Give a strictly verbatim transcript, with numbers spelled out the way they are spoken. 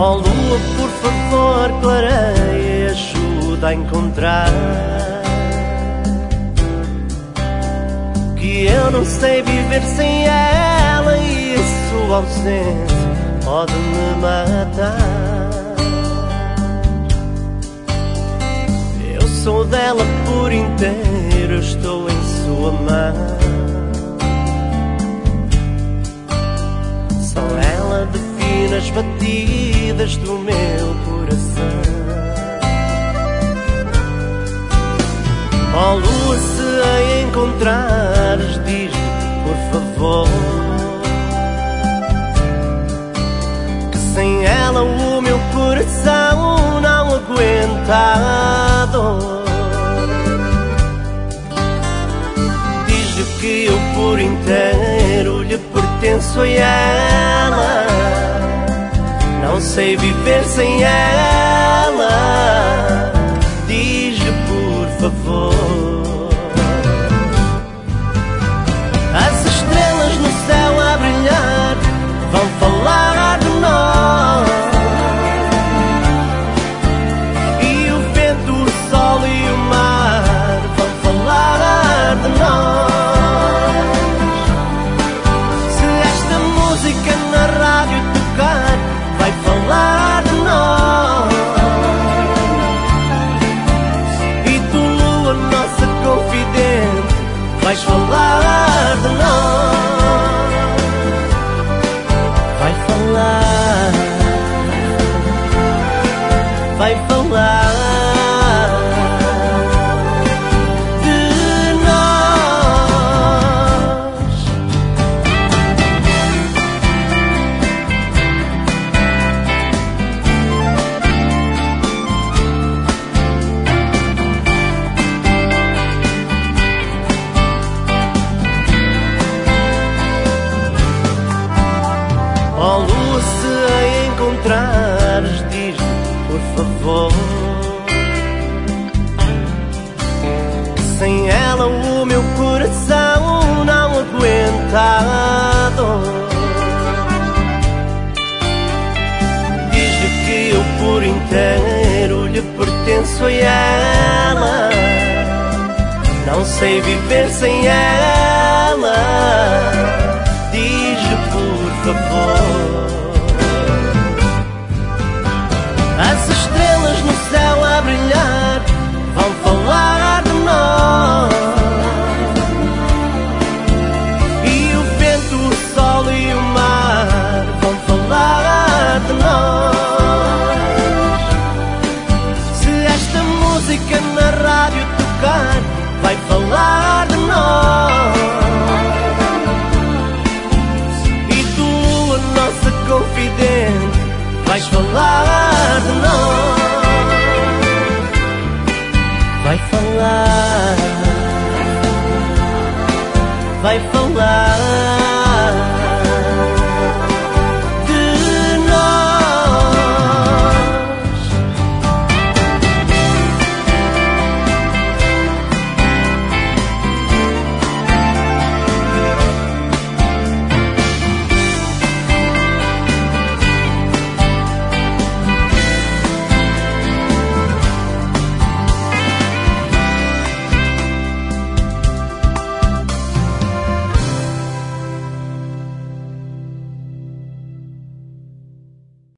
Oh lua, por favor, clareia, ajuda a encontrar, que eu não sei viver sem ela e a sua ausência pode me matar. Eu sou dela por inteiro, estou em sua mão. Só ela define as batidas do meu coração. Oh lua, se a encontrares, diz-me por favor que sem ela o meu coração não aguenta a dor. Diz-lhe que eu por inteiro lhe pertenço a ela, não sei viver sem ela. Diz-lhe por favor. As estrelas no céu a brilhar vão falar de nós, e o vento, o sol e o mar vão falar de nós. Se esta música na rádio tocar, vai falar de nós. E tu, lua, nossa confidente, vais falar de nós. Vai falar, vai falar de nós. Oh lua, se a encontrares, diz-me por favor que sem ela o meu coração não aguenta a dor. Diz-lhe que eu por inteiro lhe pertenço a ela, não sei viver sem ela. Diz-lhe por favor. As estrelas no céu a brilhar vão falar de nós, e o vento, o sol e o mar vão falar de nós. Se esta música na rádio tocar, vai falar de nós. E tu, a nossa confidente, vais falar de nós. Vai falar, vai falar.